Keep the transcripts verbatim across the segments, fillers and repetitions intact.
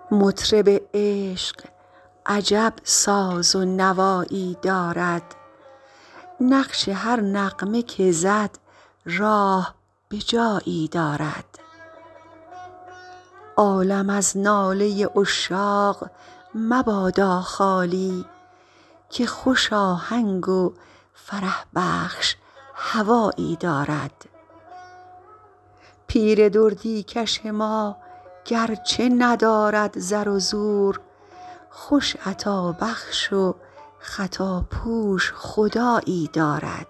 مطرب عشق عجب ساز و نوایی دارد، نقش هر نغمه که زد راه به جایی دارد. عالم از ناله عشاق مبادا خالی، که خوش آهنگ و فرح بخش هوایی دارد. پیر دردی کش ما گرچه ندارد زر و زور، خوش عطابخش و خطاپوش خدایی دارد.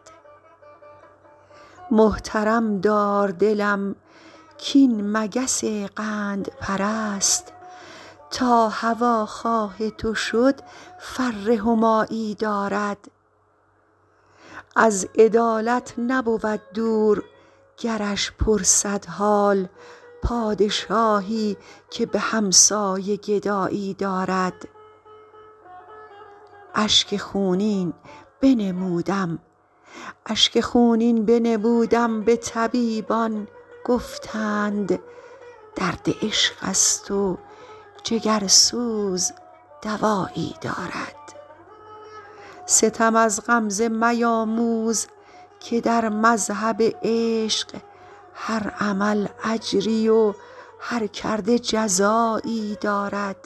محترم دار دلم کاین مگس قندپرست، تا هواخواه تو شد فر همایی دارد. از عدالت نبود دور گرش پرسد حال، پادشاهی که به همسایه گدایی دارد. اشک خونین بنمودم به طبیبان، گفتند درد عشق است و جگرسوز دوایی دارد. ستم از غمزه میاموز که در مذهب عشق، هر عمل اجری و هر کرده جزایی دارد.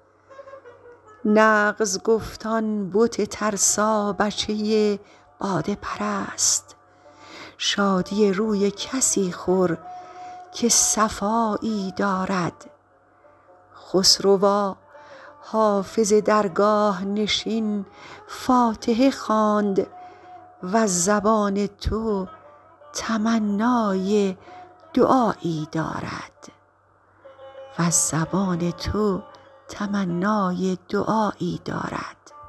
نغز گفت آن بت ترسا بچه باده پرست، شادی روی کسی خور که صفایی دارد. خسروا حافظ درگاه نشین فاتحه خواند، وز زبان تو تمنای دعایی دارد.